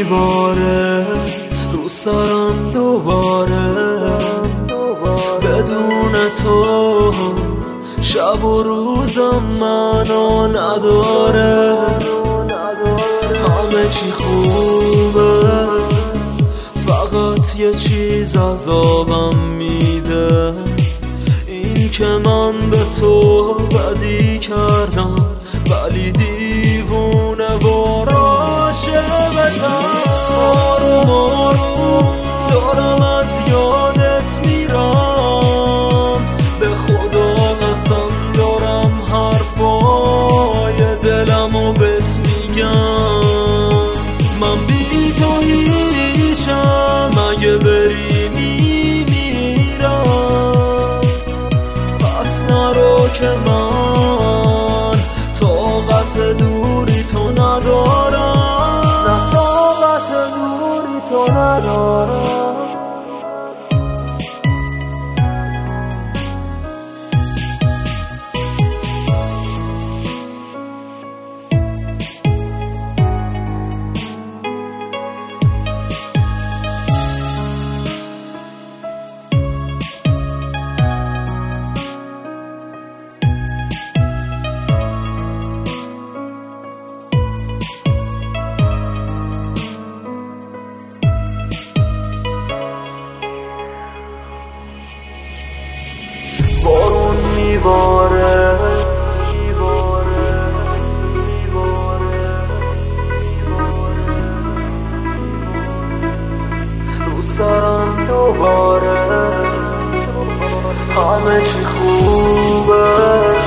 میباره رو سرم دوباره، بدون تو شب و روزم منو نداره. همه چی خوبه، فقط یه چیز عذابم میده، این که من به تو بدی کردم ولی دیوونه و عاشقتم. آروم آروم دارم از یادت میرم، به خدا قسم دارم حرفای دلمو بهت میگم. من بی تو هیچم، اگه بری میمیرم. پس نرو که من طاقت دوری تو ندارم، نه طاقت دوری تو ندارم. بارون میباره رو سرم دوباره، همه چی خوبه،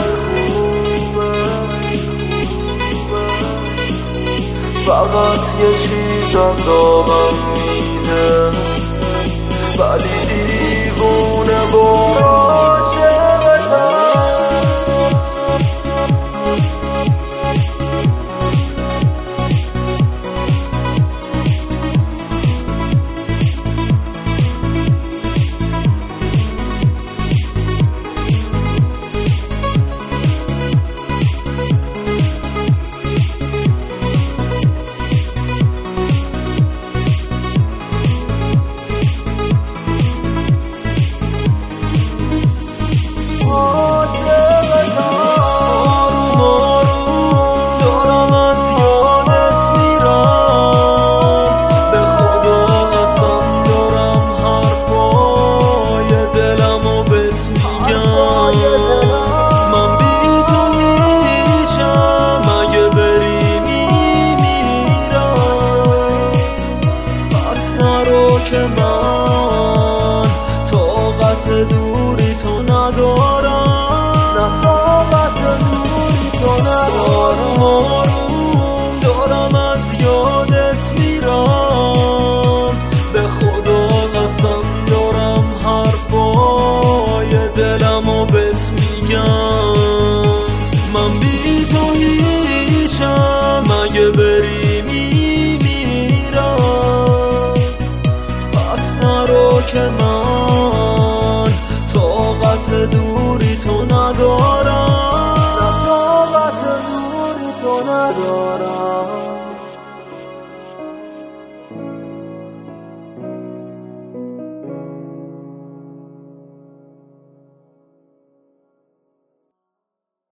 فقط یه چیز عذابم میده، ولی دیوونه که من طاقت دوری تو ندارم، نه طاقت دوری تو ندارم. آروم دارم از یادت میرم، به خدا قسم دارم حرفای دلمو بهت میگم. من بی تو هیچم، اگه بری که من طاقت دوری تو ندارم، نه طاقت دوری تو ندارم.